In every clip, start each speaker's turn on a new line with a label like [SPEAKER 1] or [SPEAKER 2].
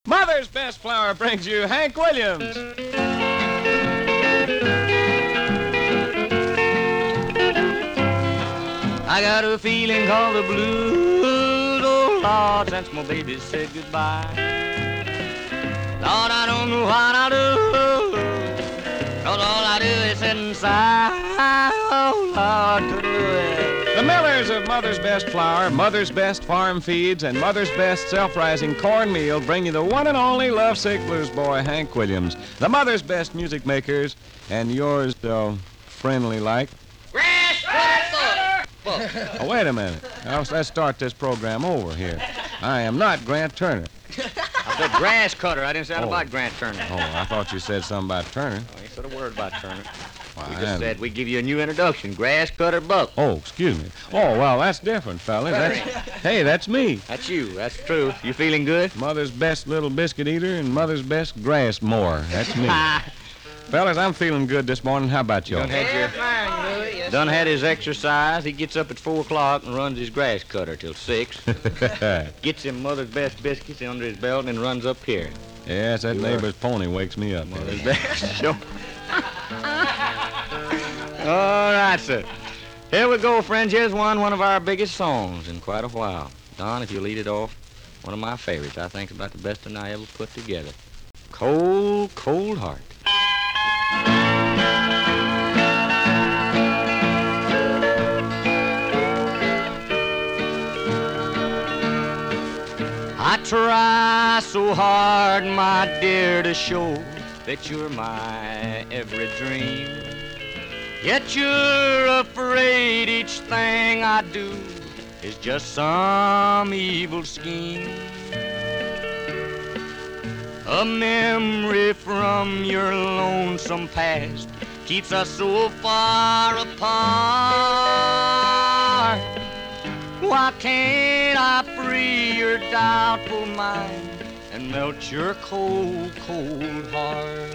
[SPEAKER 1] Mother's Best Flour brings you Hank Williams.
[SPEAKER 2] I got a feeling called the blues, oh Lord, since my baby said goodbye. Lord, I don't know what I do, 'cause all I do is sit and sigh, oh Lord,
[SPEAKER 1] The Millers of Mother's Best Flour, Mother's Best Farm Feeds, and Mother's Best Self-Rising Cornmeal bring you the one and only lovesick blues boy, Hank Williams. The Mother's Best music makers, and yours, friendly like. Oh, wait a minute. Let's start this program over here. I am not Grant Turner.
[SPEAKER 2] I said grass cutter. I didn't say anything about Grant Turner.
[SPEAKER 1] Oh, I thought you said something about Turner.
[SPEAKER 2] Oh, you said a word about Turner.
[SPEAKER 1] Well,
[SPEAKER 2] We just said we'd give you a new introduction, Grass Cutter Buck.
[SPEAKER 1] Oh, excuse me. Oh, well, that's different, fellas. Hey, that's me.
[SPEAKER 2] That's you. That's the truth. You feeling good?
[SPEAKER 1] Mother's best little biscuit eater and mother's best grass mower. That's me. Fellas, I'm feeling good this morning. How about y'all?
[SPEAKER 2] Done had his exercise. He gets up at 4 o'clock and runs his grass cutter till 6. Gets him Mother's Best biscuits under his belt and runs up here.
[SPEAKER 1] Yes, that neighbor's pony wakes me up.
[SPEAKER 2] Mother's Best. Sure. All right, sir. Here we go, friends. Here's one of our biggest songs in quite a while. Don, if you lead it off, one of my favorites. I think about the best one I ever put together. Cold, Cold Heart. I try so hard, my dear, to show that you're my every dream. Yet you're afraid each thing I do is just some evil scheme. A memory from your lonesome past keeps us so far apart. Why can't I free your doubtful mind and melt your cold, cold heart?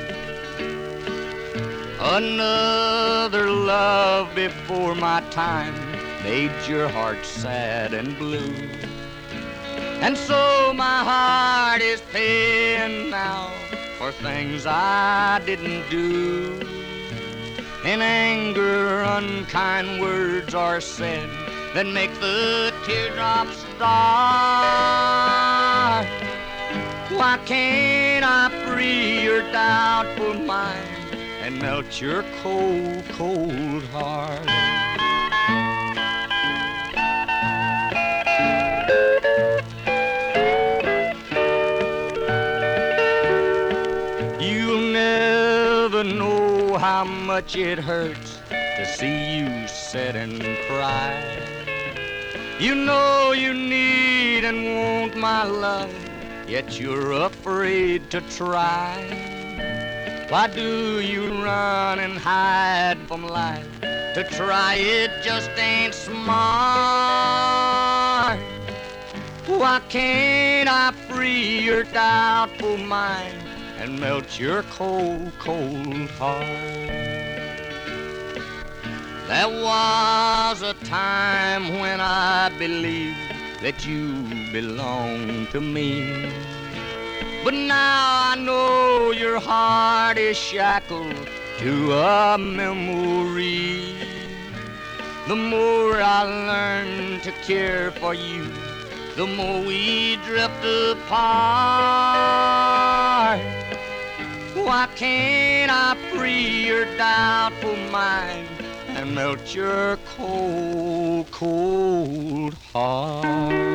[SPEAKER 2] Another love before my time made your heart sad and blue. And so my heart is paying now for things I didn't do. In anger, unkind words are said that make the teardrops start. Why can't I free your doubtful mind and melt your cold, cold heart? You'll never know how much it hurts to see you sit and cry. You know you need and want my love, yet you're afraid to try. Why do you run and hide from life? To try it just ain't smart. Why can't I free your doubtful mind and melt your cold, cold heart? There was a time when I believed that you belonged to me. But now I know your heart is shackled to a memory. The more I learn to care for you, the more we drift apart. Why can't I free your doubtful mind and melt your cold, cold heart?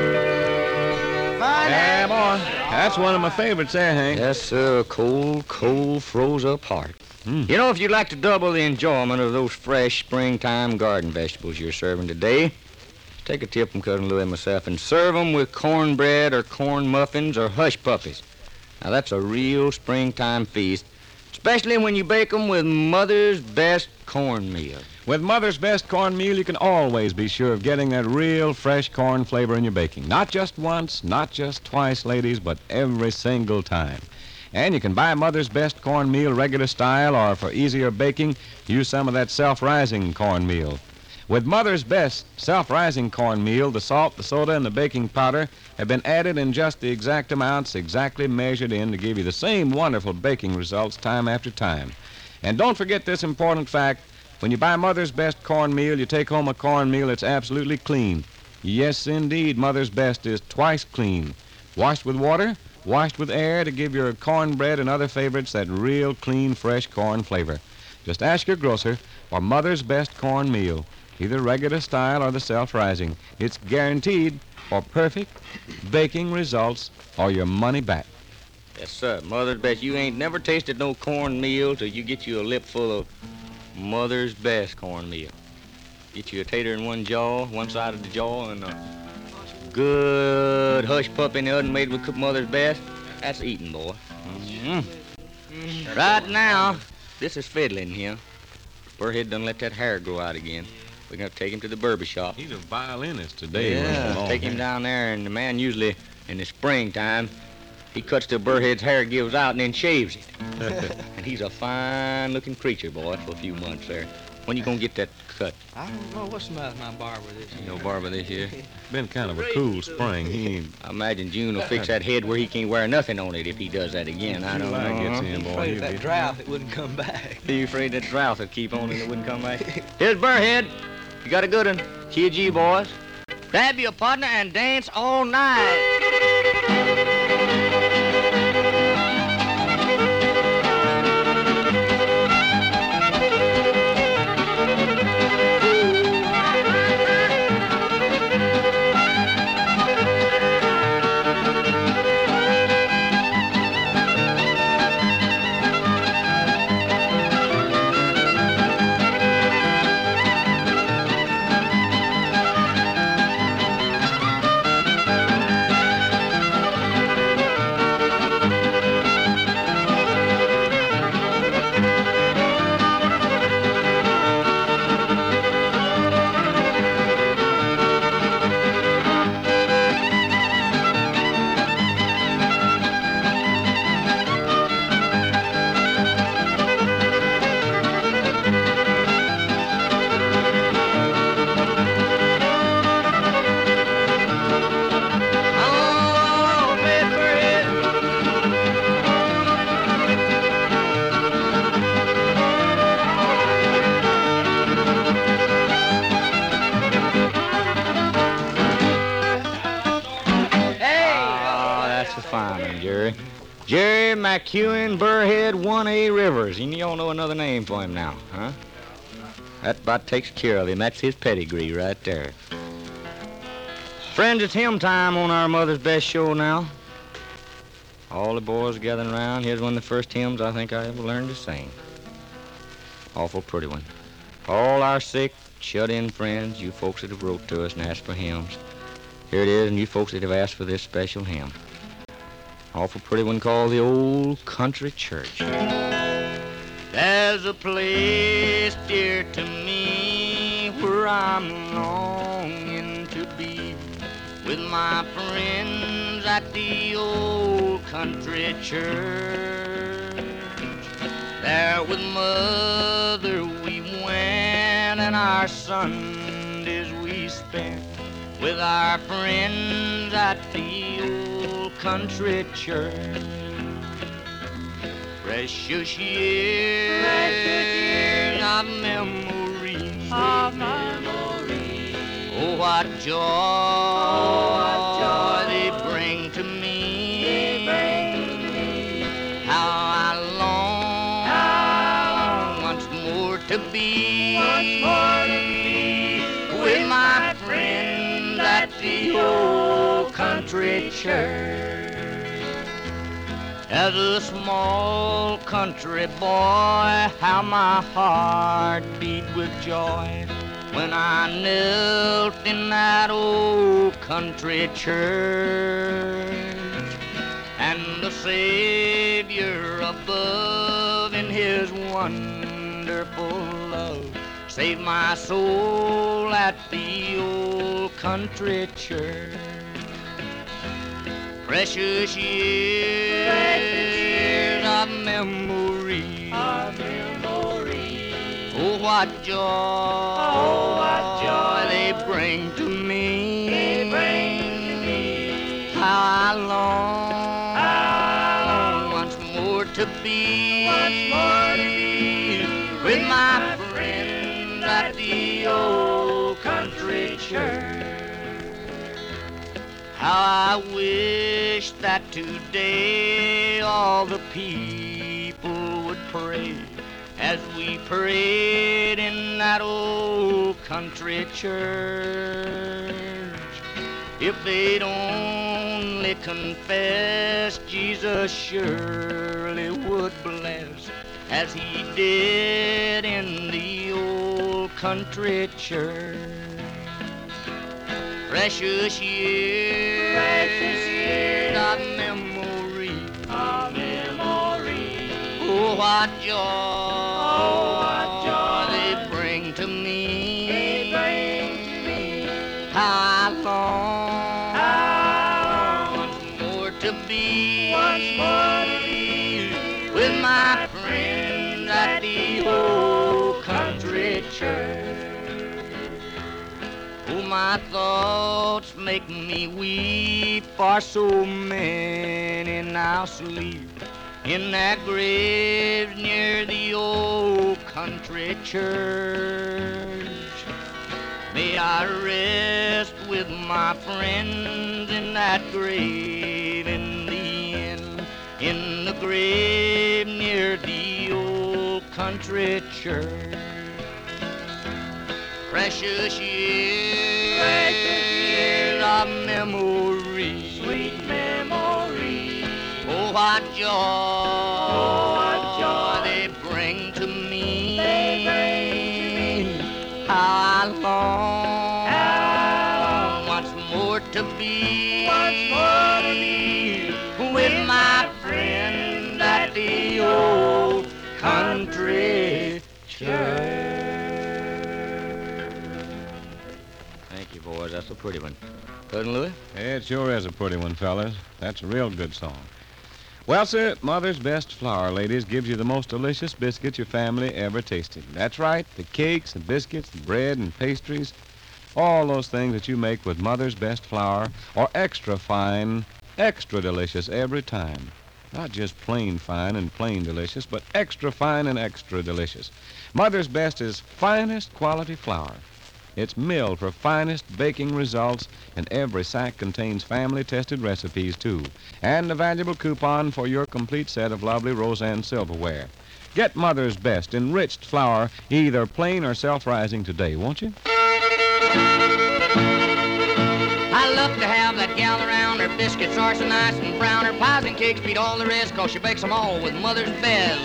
[SPEAKER 1] Yeah, boy. That's one of my favorites there, Hank.
[SPEAKER 2] Yes, sir. Cold, cold, froze up heart. You know, if you'd like to double the enjoyment of those fresh springtime garden vegetables you're serving today, take a tip from Cousin Louie and myself and serve them with cornbread or corn muffins or hush puppies. Now, that's a real springtime feast, especially when you bake them with Mother's Best cornmeal.
[SPEAKER 1] With Mother's Best Cornmeal, you can always be sure of getting that real fresh corn flavor in your baking. Not just once, not just twice, ladies, but every single time. And you can buy Mother's Best Cornmeal regular style, or for easier baking, use some of that self-rising cornmeal. With Mother's Best self-rising cornmeal, the salt, the soda, and the baking powder have been added in just the exact amounts, exactly measured in to give you the same wonderful baking results time after time. And don't forget this important fact. When you buy Mother's Best cornmeal, you take home a cornmeal that's absolutely clean. Yes, indeed, Mother's Best is twice clean. Washed with water, washed with air to give your cornbread and other favorites that real clean, fresh corn flavor. Just ask your grocer for Mother's Best cornmeal, either regular style or the self-rising. It's guaranteed for perfect baking results or your money back.
[SPEAKER 2] Yes, sir. Mother's Best. You ain't never tasted no cornmeal till you get you a lip full of Mother's Best cornmeal. Get you a tater in one jaw, one side of the jaw, and a good hush pup in the oven made with Mother's Best. That's eating, boy. Right now, this is fiddling here. Burrhead done let that hair grow out again. We're going to take him to the barber shop.
[SPEAKER 1] He's a violinist today.
[SPEAKER 2] Yeah, take him down there, and the man usually, in the springtime, he cuts till Burrhead's hair gives out and then shaves it. And he's a fine-looking creature, boy, for a few months there. When you gonna get that cut?
[SPEAKER 3] I don't know. What's the matter with my barber this year?
[SPEAKER 2] No barber this year?
[SPEAKER 1] Been kind of a cool spring. He ain't...
[SPEAKER 2] I imagine June will fix that head where he can't wear nothing on it if he does that again. I don't
[SPEAKER 1] July
[SPEAKER 2] know.
[SPEAKER 1] gets in,
[SPEAKER 3] I'm
[SPEAKER 1] boy.
[SPEAKER 3] afraid
[SPEAKER 1] He'll
[SPEAKER 3] that
[SPEAKER 1] be-
[SPEAKER 3] drought, it wouldn't come back.
[SPEAKER 2] Are you afraid that drought would keep on and it wouldn't come back? Here's Burrhead. You got a good one. Kid G, boys. Grab your partner and dance all night. Oh, Red Burrhead. Oh, that's a fine one, Jerry. Jerry McEwen Burrhead 1A Rivers. And you all know another name for him now, huh? That about takes care of him. That's his pedigree right there. Friends, it's hymn time on our Mother's Best show now. All the boys gathering around. Here's one of the first hymns I think I ever learned to sing. Awful pretty one. All our sick, shut-in friends, you folks that have wrote to us and asked for hymns. Here it is, and you folks that have asked for this special hymn. Awful pretty one called The Old Country Church. There's a place dear to me where I'm longing to be with my friends at the old country church. There with Mother we went and our Sundays we spent with our friends at the old country church. Precious years of memories. Oh, what joy they bring to me. How I long once more to be with my friends at the old country church. As a small country boy, how my heart beat with joy when I knelt in that old country church. And the Savior above in his wonderful love saved my soul at the old country church. Precious years of memory. Oh, what what joy, they bring to me.
[SPEAKER 4] They bring to me.
[SPEAKER 2] How I long once more to be with my friends at the old country church. How I wish that today all the people would pray as we prayed in that old country church. If they'd only confess, Jesus surely would bless as he did in the old country church. Precious years of memory, oh what joy, they bring to me. How I long once more to be with my friends at the old country church. Oh, my thoughts make me weep, for so many now sleep in that grave near the old country church. May I rest with my friends in that grave in the end, in the grave near the old country church. Precious years of memory,
[SPEAKER 4] Sweet memory.
[SPEAKER 2] oh what joy, they bring to me. How I long once more to be with my friend at the old country church. Thank you, boys. That's a pretty one. Cousin Louis?
[SPEAKER 1] It sure is a pretty one, fellas. That's a real good song. Well, sir, Mother's Best Flour, ladies, gives you the most delicious biscuits your family ever tasted. That's right, the cakes, the biscuits, the bread and pastries, all those things that you make with Mother's Best Flour are extra fine, extra delicious every time. Not just plain fine and plain delicious, but extra fine and extra delicious. Mother's Best is finest quality flour. It's milled for finest baking results, and every sack contains family-tested recipes, too, and a valuable coupon for your complete set of lovely Roseanne silverware. Get Mother's Best enriched flour, either plain or self-rising today, won't you?
[SPEAKER 2] I love to have that gal around. Her biscuits are so nice and brown. Her pies and cakes beat all the rest, 'cause she bakes them all with Mother's Best.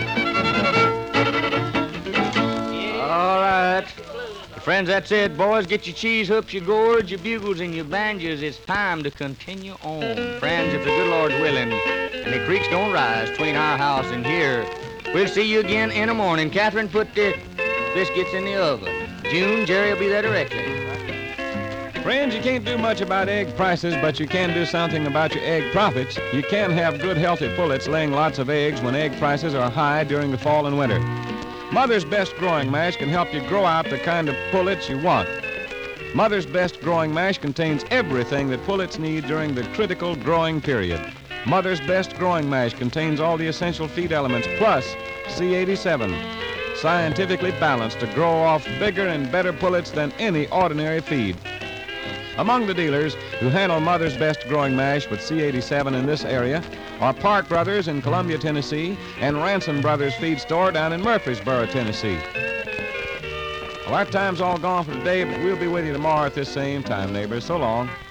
[SPEAKER 2] All right. Friends, that's it. Boys, get your cheese hoops, your gourds, your bugles, and your banjos. It's time to continue on. Friends, if the good Lord's willing and the creeks don't rise between our house and here, we'll see you again in the morning. Catherine, put the biscuits in the oven. June, Jerry will be there directly.
[SPEAKER 1] Friends, you can't do much about egg prices, but you can do something about your egg profits. You can have good, healthy pullets laying lots of eggs when egg prices are high during the fall and winter. Mother's Best Growing Mash can help you grow out the kind of pullets you want. Mother's Best Growing Mash contains everything that pullets need during the critical growing period. Mother's Best Growing Mash contains all the essential feed elements, plus C87, scientifically balanced to grow off bigger and better pullets than any ordinary feed. Among the dealers who handle Mother's Best Growing Mash with C87 in this area are Park Brothers in Columbia, Tennessee, and Ransom Brothers Feed Store down in Murfreesboro, Tennessee. Well, our time's all gone for today, but we'll be with you tomorrow at this same time, neighbors. So long.